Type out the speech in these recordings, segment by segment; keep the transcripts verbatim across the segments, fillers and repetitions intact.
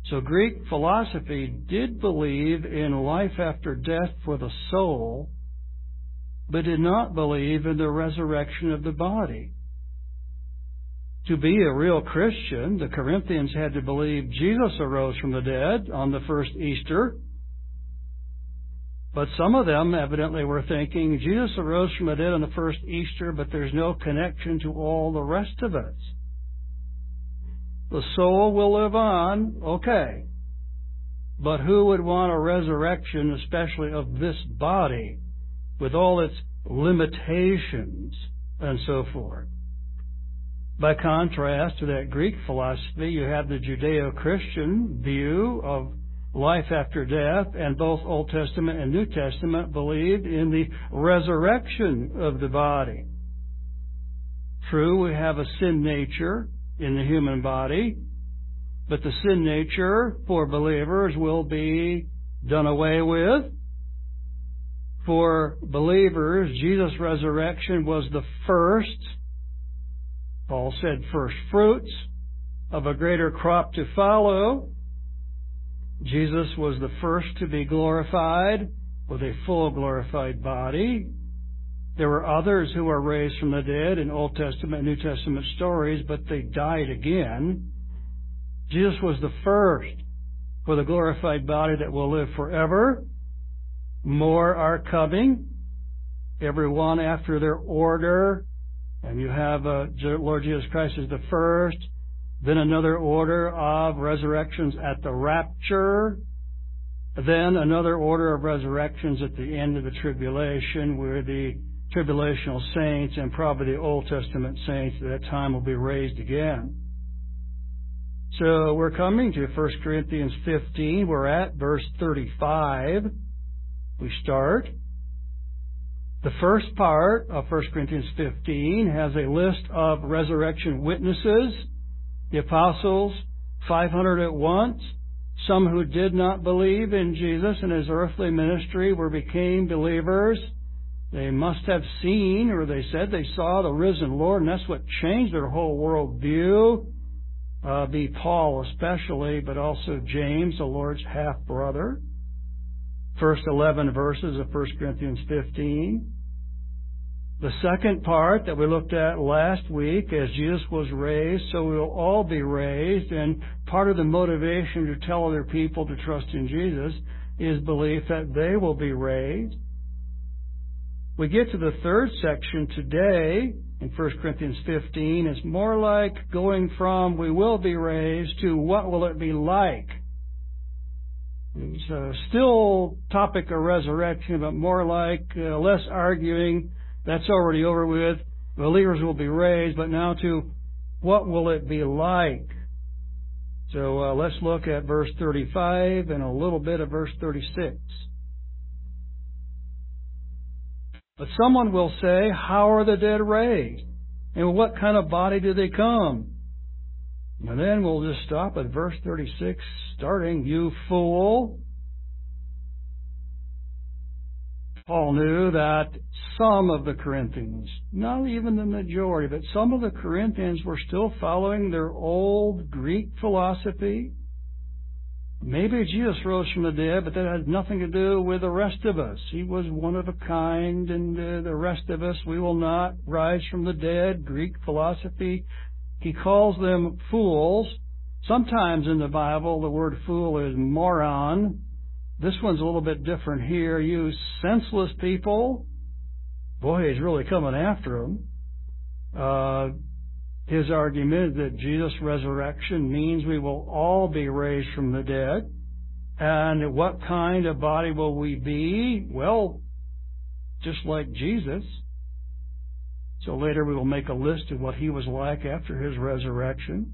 So Greek philosophy did believe in life after death for the soul, but did not believe in the resurrection of the body. To be a real Christian, the Corinthians had to believe Jesus arose from the dead on the first Easter. But some of them evidently were thinking, Jesus arose from the dead on the first Easter, but there's no connection to all the rest of us. The soul will live on, okay. But who would want a resurrection, especially of this body, with all its limitations and so forth? By contrast to that Greek philosophy, you have the Judeo-Christian view of life after death, and both Old Testament and New Testament believed in the resurrection of the body. True, we have a sin nature in the human body, but the sin nature for believers will be done away with. For believers, Jesus' resurrection was the first, Paul said, first fruits of a greater crop to follow. Jesus was the first to be glorified with a full glorified body. There were others who were raised from the dead in Old Testament and New Testament stories, but they died again. Jesus was the first for the glorified body that will live forever. More are coming, every one after their order. And you have uh, Lord Jesus Christ is the first, then another order of resurrections at the rapture, then another order of resurrections at the end of the tribulation, where the tribulational saints and probably the Old Testament saints at that time will be raised again. So we're coming to First Corinthians fifteen. We're at verse thirty-five. We start. The first part of First Corinthians fifteen has a list of resurrection witnesses, the apostles, five hundred at once, some who did not believe in Jesus and his earthly ministry were became believers. They must have seen, or they said they saw the risen Lord, and that's what changed their whole world view. Uh, be Paul especially, but also James, the Lord's half-brother. First eleven verses of First Corinthians fifteen. The second part that we looked at last week, as Jesus was raised, so we will all be raised, and part of the motivation to tell other people to trust in Jesus is belief that they will be raised. We get to the third section today in First Corinthians fifteen. It's more like going from we will be raised to what will it be like. It's uh, still topic of resurrection, but more like uh, less arguing. That's already over with. Believers will be raised, but now to what will it be like? So uh, let's look at verse thirty-five and a little bit of verse thirty-six. But someone will say, how are the dead raised? And what kind of body do they come? And then we'll just stop at verse thirty-six, starting, you fool. Paul knew that some of the Corinthians, not even the majority, but some of the Corinthians were still following their old Greek philosophy. Maybe Jesus rose from the dead, but that had nothing to do with the rest of us. He was one of a kind, and uh, the rest of us, we will not rise from the dead. Greek philosophy. He calls them fools. Sometimes in the Bible, the word fool is moron. This one's a little bit different here. You senseless people. Boy, he's really coming after them. Uh, his argument is that Jesus' resurrection means we will all be raised from the dead. And what kind of body will we be? Well, just like Jesus. So later we will make a list of what he was like after his resurrection.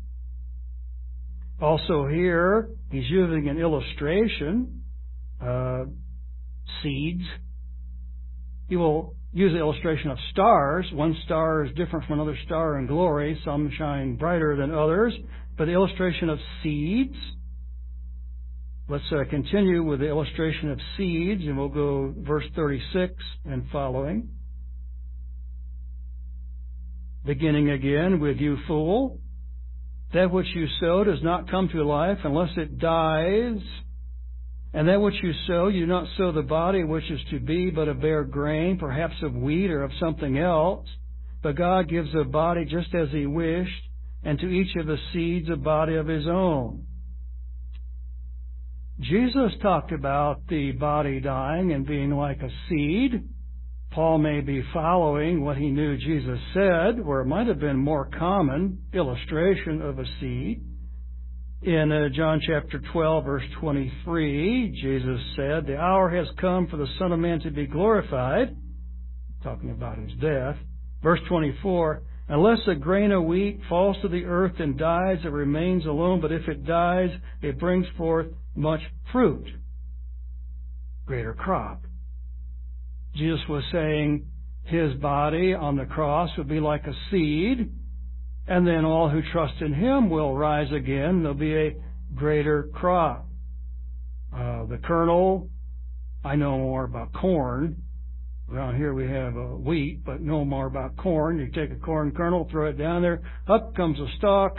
Also here, he's using an illustration, uh, seeds. He will use the illustration of stars. One star is different from another star in glory. Some shine brighter than others. But the illustration of seeds. Let's uh, continue with the illustration of seeds, and we'll go verse thirty-six and following. Beginning again with you fool. That which you sow does not come to life unless it dies. And that which you sow, you do not sow the body which is to be, but a bare grain, perhaps of wheat or of something else. But God gives a body just as He wished, and to each of the seeds a body of His own. Jesus talked about the body dying and being like a seed. Paul may be following what he knew Jesus said, or it might have been more common illustration of a seed. In uh, John chapter twelve, verse twenty-three, Jesus said, "The hour has come for the Son of Man to be glorified," talking about His death. Verse twenty-four, "Unless a grain of wheat falls to the earth and dies, it remains alone, but if it dies, it brings forth much fruit." Greater crop. Jesus was saying His body on the cross would be like a seed, and then all who trust in Him will rise again. There'll be a greater crop. Uh, the kernel, I know more about corn. Around here we have uh, wheat, but know more about corn. You take a corn kernel, throw it down there, up comes a stalk.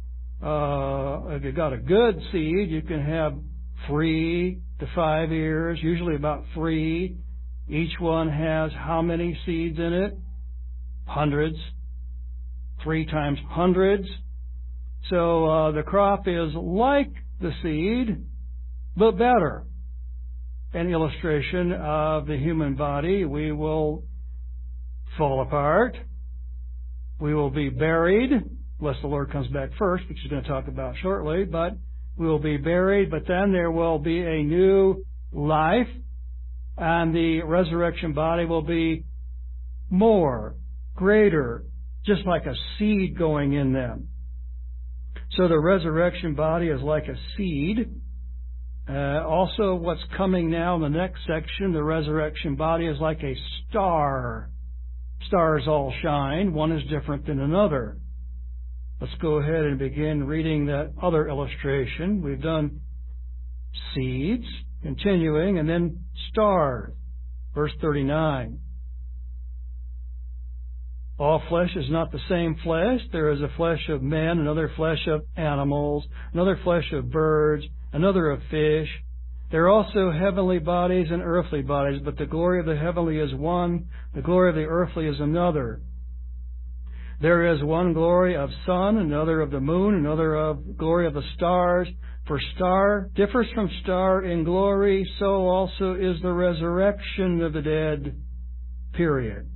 Uh, if you've got a good seed, you can have three to five ears, usually about three. Each one has how many seeds in it? Hundreds. Three times hundreds. So uh, the crop is like the seed, but better. An illustration of the human body. We will fall apart. We will be buried, unless the Lord comes back first, which He's going to talk about shortly, but we will be buried, but then there will be a new life, and the resurrection body will be more, greater, just like a seed going in them. So the resurrection body is like a seed. Uh, also, what's coming now in the next section, the resurrection body is like a star. Stars all shine. One is different than another. Let's go ahead and begin reading that other illustration. We've done seeds, continuing, and then stars. Verse thirty-nine. All flesh is not the same flesh. There is a flesh of men, another flesh of animals, another flesh of birds, another of fish. There are also heavenly bodies and earthly bodies, but the glory of the heavenly is one, the glory of the earthly is another. There is one glory of sun, another of the moon, another of glory of the stars. For star differs from star in glory, so also is the resurrection of the dead. Period.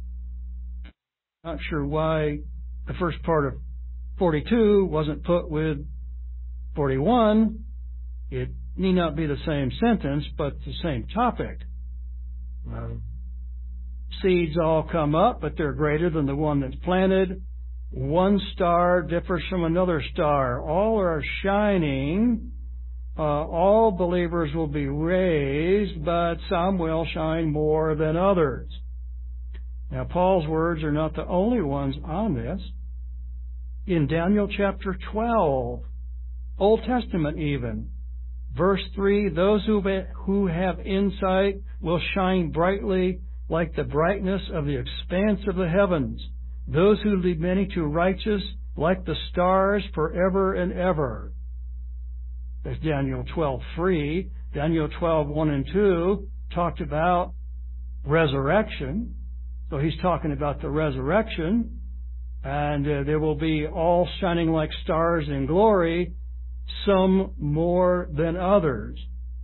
Not sure why the first part of forty-two wasn't put with forty-one. It need not be the same sentence, but the same topic. Uh, seeds all come up, but they're greater than the one that's planted. One star differs from another star. All are shining. Uh, all believers will be raised, but some will shine more than others. Now, Paul's words are not the only ones on this. In Daniel chapter twelve, Old Testament even, verse three, those who who have insight will shine brightly like the brightness of the expanse of the heavens. Those who lead many to righteous like the stars forever and ever. That's Daniel twelve three. Daniel twelve one and two talked about resurrection. So he's talking about the resurrection, and uh, there will be all shining like stars in glory, some more than others.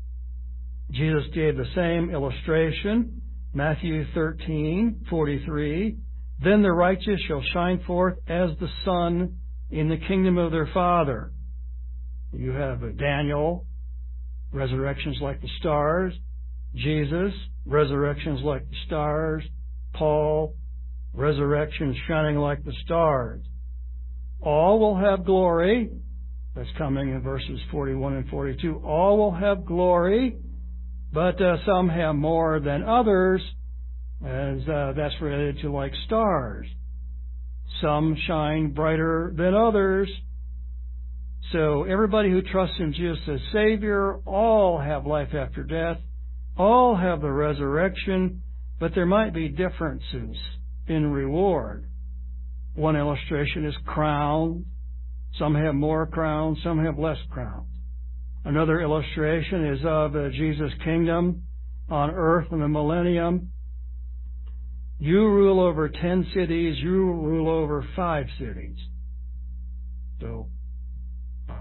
Jesus gave the same illustration, Matthew thirteen forty-three. Then the righteous shall shine forth as the sun in the kingdom of their Father. You have Daniel, resurrections like the stars. Jesus, resurrections like the stars. Paul, resurrections shining like the stars. All will have glory. That's coming in verses forty-one and forty-two. All will have glory, but uh, some have more than others, as uh, that's related to like stars. Some shine brighter than others. So everybody who trusts in Jesus as Savior, all have life after death, all have the resurrection, but there might be differences in reward. One illustration is crown. Some have more crowns, some have less crowns. Another illustration is of uh, Jesus' kingdom on earth in the millennium. You rule over ten cities, you rule over five cities. So, uh,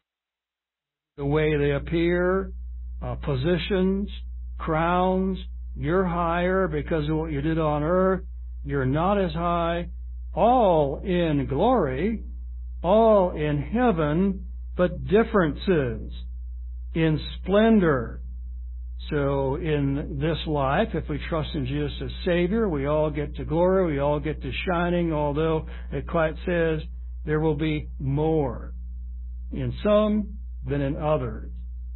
the way they appear, uh, positions, crowns, you're higher because of what you did on earth. You're not as high. All in glory, all in heaven, but differences in splendor. So in this life, if we trust in Jesus as Savior, we all get to glory, we all get to shining, although it quite says there will be more in some than in others.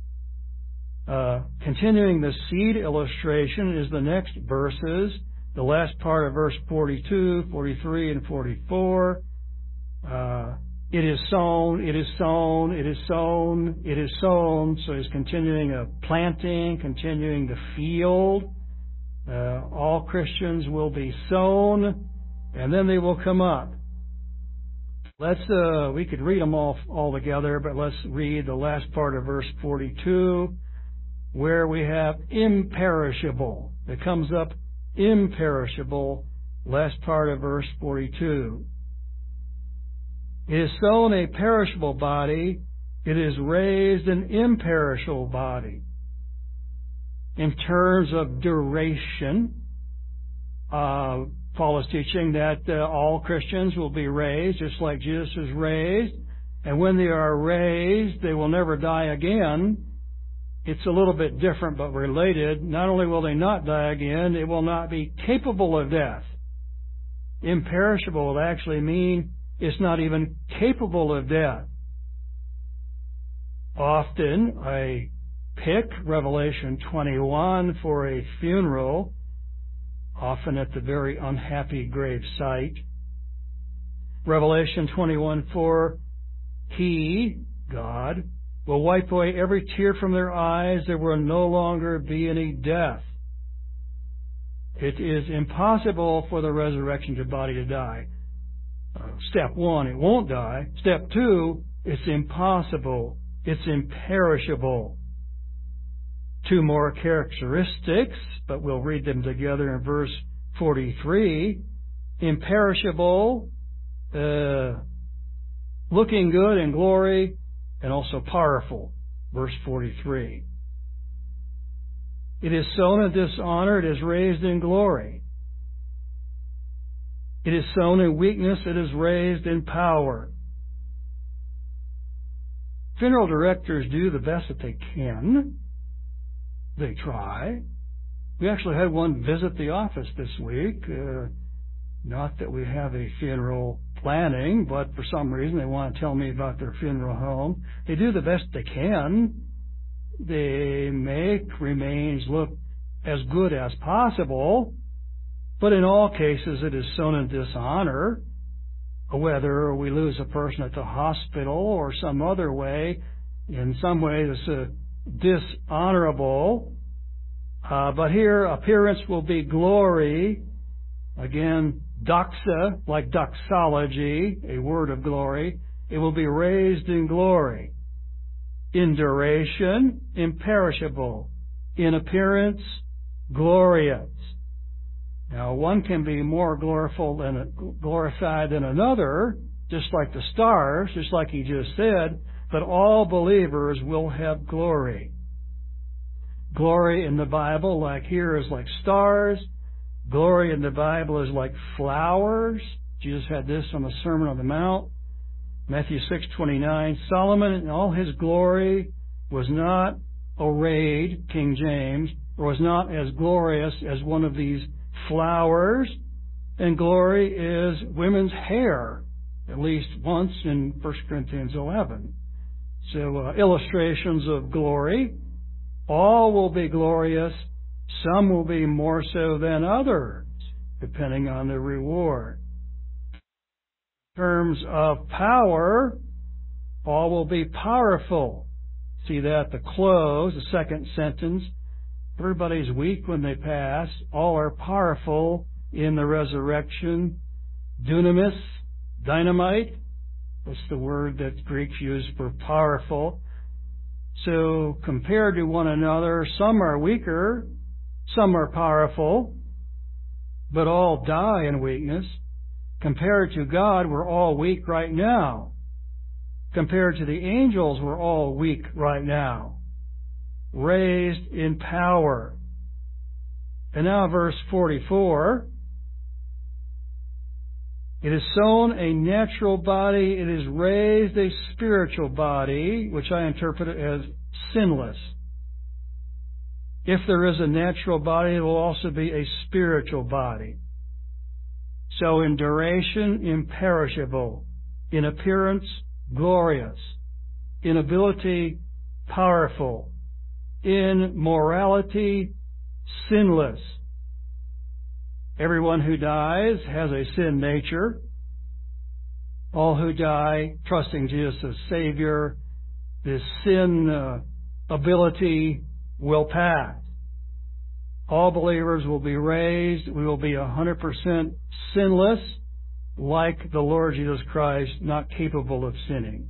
Uh, continuing the seed illustration is the next verses, the last part of verse forty-two, forty-three, and forty-four. Uh, it is sown, it is sown, it is sown, it is sown. So he's continuing a planting, continuing the field. Uh, all Christians will be sown, and then they will come up. Let's, uh, we could read them all, all together, but let's read the last part of verse forty-two, where we have imperishable. It comes up imperishable, last part of verse forty-two. It is sown a perishable body, it is raised an imperishable body. In terms of duration, uh, Paul is teaching that uh, all Christians will be raised, just like Jesus was raised. And when they are raised, they will never die again. It's a little bit different but related. Not only will they not die again, they will not be capable of death. Imperishable would actually mean it's not even capable of death. Often I pick Revelation twenty-one for a funeral, often at the very unhappy grave site. Revelation twenty-one four, He, God, will wipe away every tear from their eyes. There will no longer be any death. It is impossible for the resurrection body to die. Uh, step one, it won't die. Step two, it's impossible. It's imperishable. Two more characteristics, but we'll read them together in verse forty-three. Imperishable, uh, looking good in glory, and also powerful. Verse forty-three. It is sown in dishonor, it is raised in glory. It is sown in weakness, it is raised in power. Funeral directors do the best that they can. They try. We actually had one visit the office this week. Uh, not that we have a funeral planning, but for some reason they want to tell me about their funeral home. They do the best they can. They make remains look as good as possible, but in all cases it is sown in dishonor. Whether we lose a person at the hospital or some other way, in some way it's uh, dishonorable. Uh, but here appearance will be glory. Again, doxa, like doxology, a word of glory. It will be raised in glory. In duration, imperishable. In appearance, glorious. Now, one can be more glorified than, glorified than another, just like the stars, just like he just said, but all believers will have glory. Glory in the Bible, like here, is like stars. Glory in the Bible is like flowers. Jesus had this on the Sermon on the Mount. Matthew six twenty-nine, Solomon in all his glory was not arrayed, King James, or was not as glorious as one of these flowers. And glory is women's hair, at least once in First Corinthians eleven. So uh, illustrations of glory. All will be glorious. Some will be more so than others, depending on the reward. In terms of power, all will be powerful. See that at the close, the second sentence. Everybody's weak when they pass. All are powerful in the resurrection. Dunamis, dynamite, That's the word that Greeks use for powerful. So compared to one another, some are weaker, some are powerful, but all die in weakness. Compared to God, we're all weak right now. Compared to the angels, we're all weak right now. Raised in power. And now verse forty-four. It is sown a natural body, it is raised a spiritual body, which I interpret as sinless. If there is a natural body, it will also be a spiritual body. So in duration, imperishable. In appearance, glorious. In ability, powerful. In morality, sinless. Everyone who dies has a sin nature. All who die trusting Jesus as Savior, this sin uh, ability will pass. All believers will be raised. We will be one hundred percent sinless, like the Lord Jesus Christ, not capable of sinning.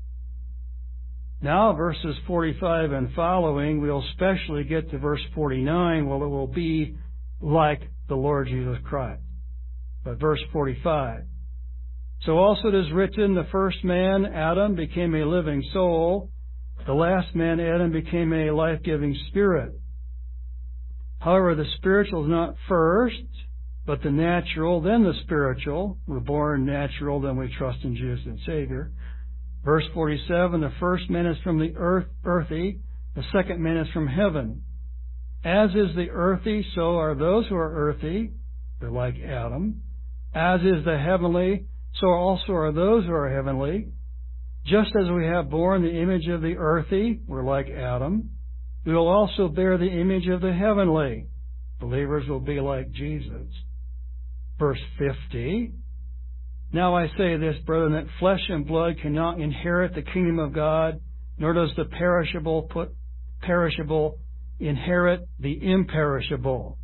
Now, verses forty-five and following, we'll especially get to verse forty-nine, well, it will be like the Lord Jesus Christ. But verse forty-five. So also it is written, the first man, Adam, became a living soul. The last man, Adam, became a life-giving spirit. However, the spiritual is not first, but the natural, then the spiritual. We're born natural, then we trust in Jesus as Savior. Verse forty-seven, the first man is from the earth, earthy. The second man is from heaven. As is the earthy, so are those who are earthy. They're like Adam. As is the heavenly, so also are those who are heavenly. Just as we have borne the image of the earthy, we're like Adam, we will also bear the image of the heavenly. Believers will be like Jesus. Verse fifty. Now I say this, brethren, that flesh and blood cannot inherit the kingdom of God, nor does the perishable put perishable inherit the imperishable.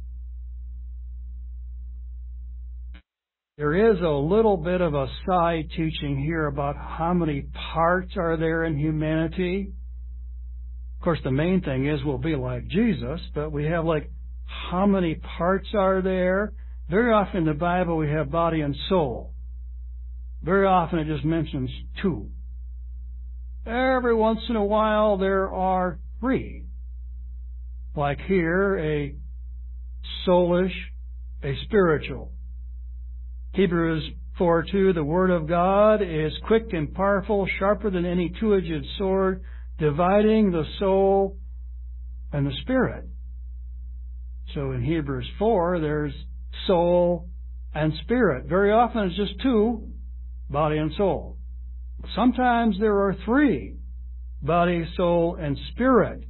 There is a little bit of a side teaching here about how many parts are there in humanity. Of course, the main thing is we'll be like Jesus, but we have like, how many parts are there? Very often in the Bible we have body and soul. Very often it just mentions two. Every once in a while there are three. Like here, a soulish, a spiritual. Hebrews four two, the Word of God is quick and powerful, sharper than any two-edged sword, dividing the soul and the spirit. So in Hebrews four, there's soul and spirit. Very often it's just two, body and soul. Sometimes there are three, body, soul, and spirit.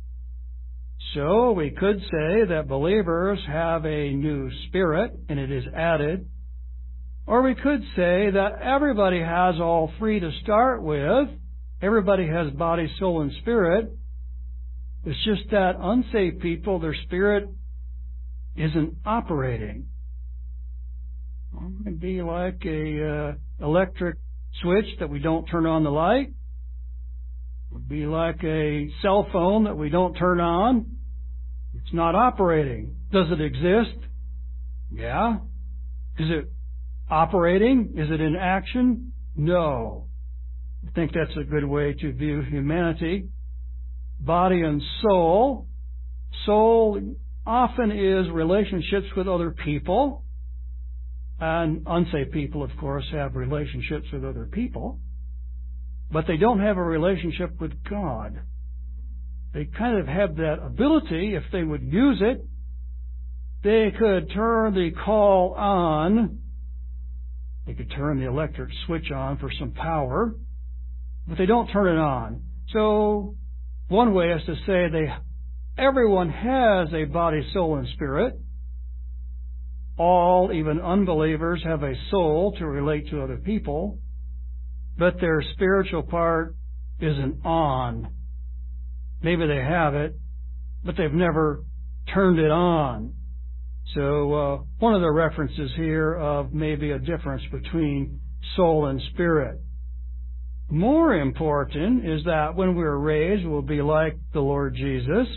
So we could say that believers have a new spirit, and it is added. Or we could say that everybody has all three to start with. Everybody has body, soul, and spirit. It's just that unsaved people, their spirit isn't operating. Well, it would be like a uh, electric switch that we don't turn on the light. It would be like a cell phone that we don't turn on. It's not operating. Does it exist? Yeah. Is it operating? Is it in action? No. I think that's a good way to view humanity. Body and soul. Soul often is relationships with other people. And unsaved people, of course, have relationships with other people. But they don't have a relationship with God. They kind of have that ability, if they would use it. They could turn the call on. They could turn the electric switch on for some power. But they don't turn it on. So one way is to say they, everyone has a body, soul, and spirit. All, even unbelievers, have a soul to relate to other people, but their spiritual part isn't on. Maybe they have it, but they've never turned it on. So uh, one of the references here of maybe a difference between soul and spirit. More important is that when we're raised, we'll be like the Lord Jesus.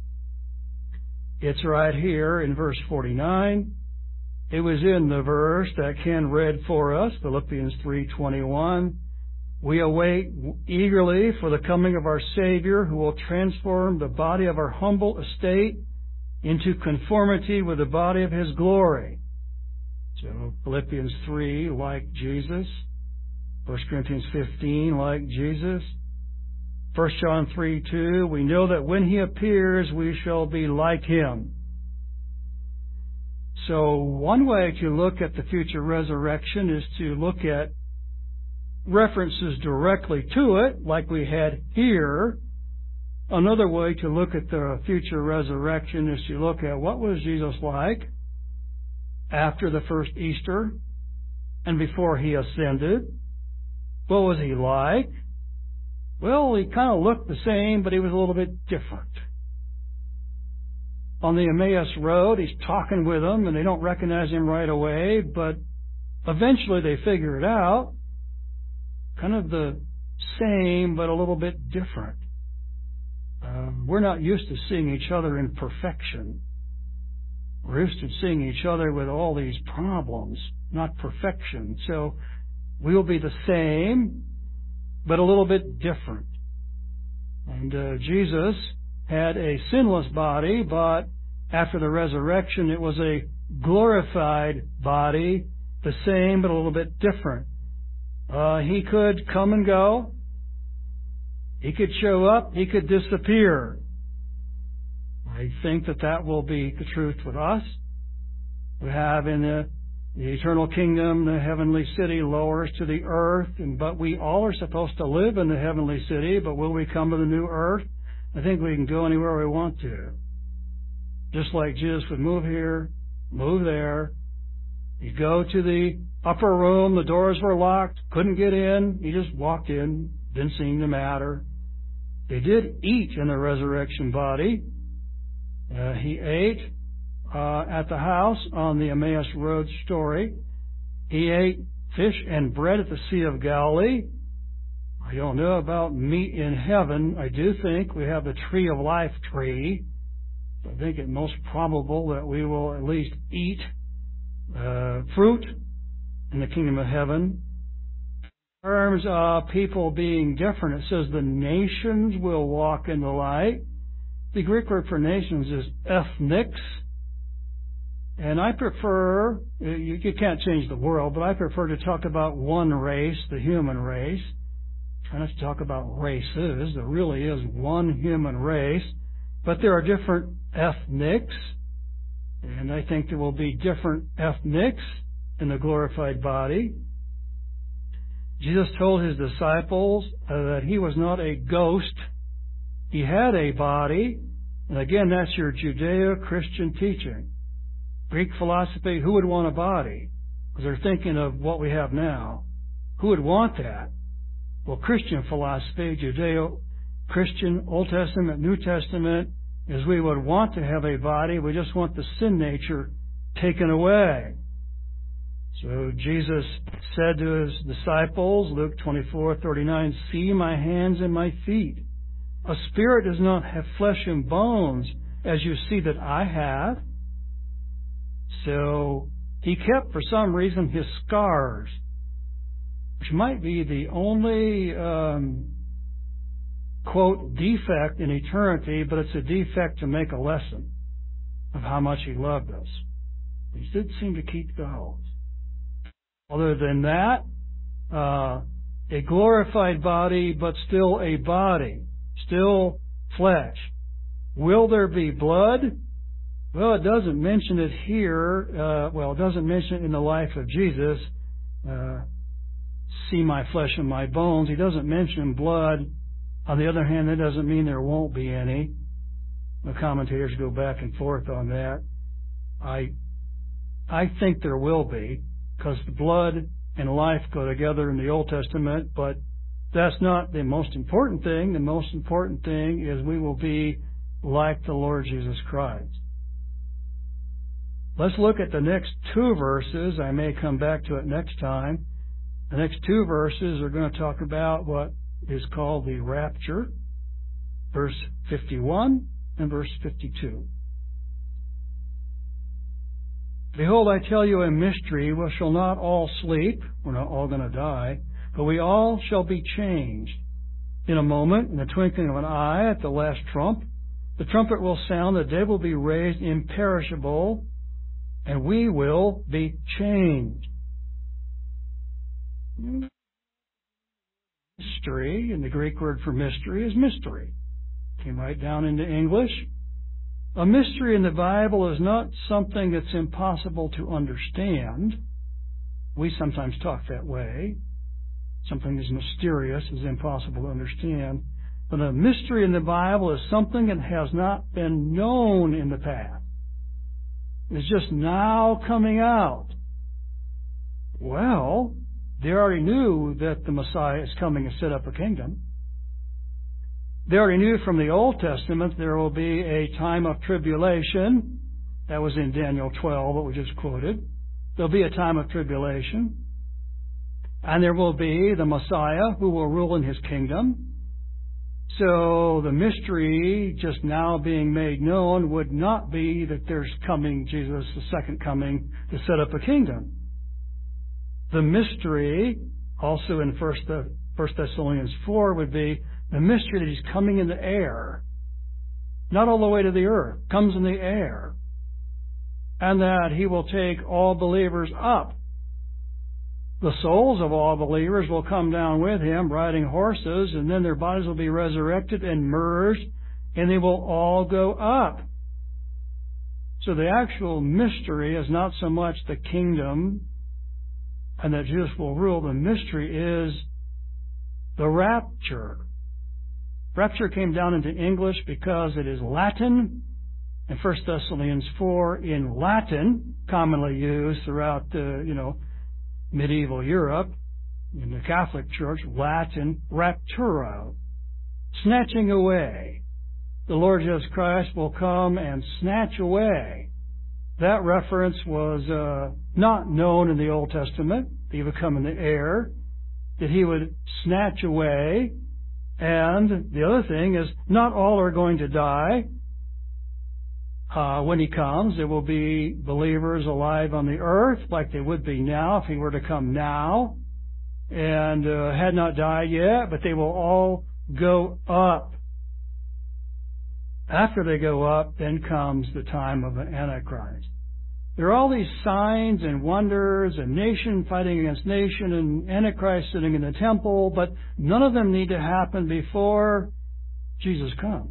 It's right here in verse forty-nine. It was in the verse that Ken read for us, Philippians three twenty-one. We await eagerly for the coming of our Savior, who will transform the body of our humble estate into conformity with the body of His glory. So Philippians three, like Jesus. First Corinthians fifteen, like Jesus. First John three two, we know that when He appears, we shall be like Him. So one way to look at the future resurrection is to look at references directly to it, like we had here. Another way to look at the future resurrection is to look at what was Jesus like after the first Easter and before He ascended. What was He like? Well, He kind of looked the same, but He was a little bit different. On the Emmaus Road, He's talking with them, and they don't recognize Him right away, but eventually they figure it out. Kind of the same, but a little bit different. Um, we're not used to seeing each other in perfection. We're used to seeing each other with all these problems, not perfection. So we'll be the same, but a little bit different. And uh, Jesus had a sinless body, but after the resurrection, it was a glorified body, the same, but a little bit different. Uh, he could come and go. He could show up. He could disappear. I think that that will be the truth with us. We have in the, the eternal kingdom, the heavenly city lowers to the earth, and but we all are supposed to live in the heavenly city, but will we come to the new earth? I think we can go anywhere we want to. Just like Jesus would move here, move there. He'd go to the upper room, the doors were locked, couldn't get in. He just walked in, didn't seem to matter. They did eat in the resurrection body. Uh, he ate uh, at the house on the Emmaus Road story. He ate fish and bread at the Sea of Galilee. I don't know about meat in heaven. I do think we have the tree of life tree. I think it most probable that we will at least eat uh, fruit in the kingdom of heaven. In terms of people being different, it says the nations will walk in the light. The Greek word for nations is ethnics. And I prefer, you, you can't change the world, but I prefer to talk about one race, the human race. Try not to talk about races. There really is one human race. But there are different ethnics. And I think there will be different ethnics in the glorified body. Jesus told His disciples uh, that He was not a ghost. He had a body. And again, that's your Judeo-Christian teaching. Greek philosophy, who would want a body? Because they're thinking of what we have now. Who would want that? Well, Christian philosophy, Judeo-Christian, Old Testament, New Testament, is we would want to have a body. We just want the sin nature taken away. So Jesus said to His disciples, Luke twenty-four thirty-nine, see my hands and my feet. A spirit does not have flesh and bones, as you see that I have. So He kept, for some reason, His scars, which might be the only, um, quote, defect in eternity, but it's a defect to make a lesson of how much He loved us. He did seem to keep those. Other than that, uh, a glorified body, but still a body, still flesh. Will there be blood? Well, it doesn't mention it here. Uh, well, it doesn't mention it in the life of Jesus. Uh, see my flesh and my bones. He doesn't mention blood. On the other hand, that doesn't mean there won't be any. The commentators go back and forth on that. I, I think there will be, because the blood and life go together in the Old Testament, but that's not the most important thing. The most important thing is we will be like the Lord Jesus Christ. Let's look at the next two verses. I may come back to it next time. The next two verses are going to talk about what is called the rapture, verse fifty-one and verse fifty-two. Behold, I tell you a mystery. We shall not all sleep. We're not all going to die. But we all shall be changed. In a moment, in the twinkling of an eye, at the last trump, the trumpet will sound, the dead will be raised imperishable, and we will be changed. Mystery, and the Greek word for mystery is mystery. Came right down into English. A mystery in the Bible is not something that's impossible to understand. We sometimes talk that way. Something is mysterious is impossible to understand. But a mystery in the Bible is something that has not been known in the past. It's just now coming out. Well, they already knew that the Messiah is coming to set up a kingdom. They already knew from the Old Testament there will be a time of tribulation. That was in Daniel twelve, what we just quoted. There'll be a time of tribulation. And there will be the Messiah who will rule in his kingdom. So the mystery just now being made known would not be that there's coming Jesus, the second coming, to set up a kingdom. The mystery, also in First Thessalonians four, would be the mystery that he's coming in the air. Not all the way to the earth, comes in the air. And that he will take all believers up. The souls of all believers will come down with him riding horses, and then their bodies will be resurrected and merged, and they will all go up. So the actual mystery is not so much the kingdom and that Jesus will rule. The mystery is the rapture. Rapture came down into English because it is Latin, and First Thessalonians four in Latin, commonly used throughout the, you know, medieval Europe, in the Catholic Church, Latin, rapturo, snatching away. The Lord Jesus Christ will come and snatch away. That reference was uh, not known in the Old Testament. He would come in the air, that he would snatch away. And the other thing is, not all are going to die. Uh, when he comes, there will be believers alive on the earth like they would be now if he were to come now, and uh, had not died yet, but they will all go up. After they go up, then comes the time of the Antichrist. There are all these signs and wonders and nation fighting against nation and Antichrist sitting in the temple, but none of them need to happen before Jesus comes.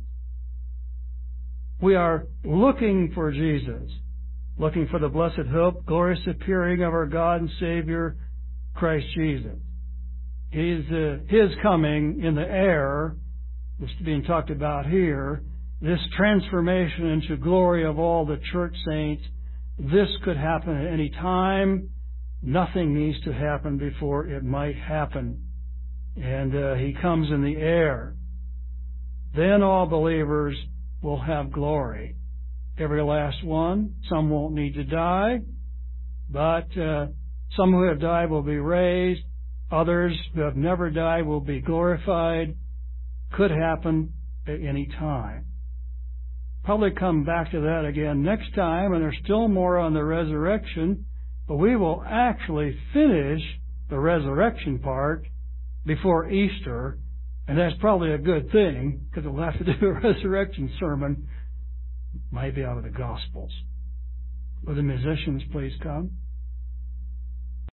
We are looking for Jesus, looking for the blessed hope, glorious appearing of our God and Savior, Christ Jesus. He's, uh, His coming in the air, this is being talked about here, this transformation into glory of all the church saints, this could happen at any time. Nothing needs to happen before it might happen. And uh, He comes in the air. Then all believers will have glory. Every last one. Some won't need to die, but uh, some who have died will be raised. Others who have never died will be glorified. Could happen at any time. Probably come back to that again next time, and there's still more on the resurrection, but we will actually finish the resurrection part before Easter. And that's probably a good thing, because we'll have to do a resurrection sermon, maybe out of the Gospels. Will the musicians please come?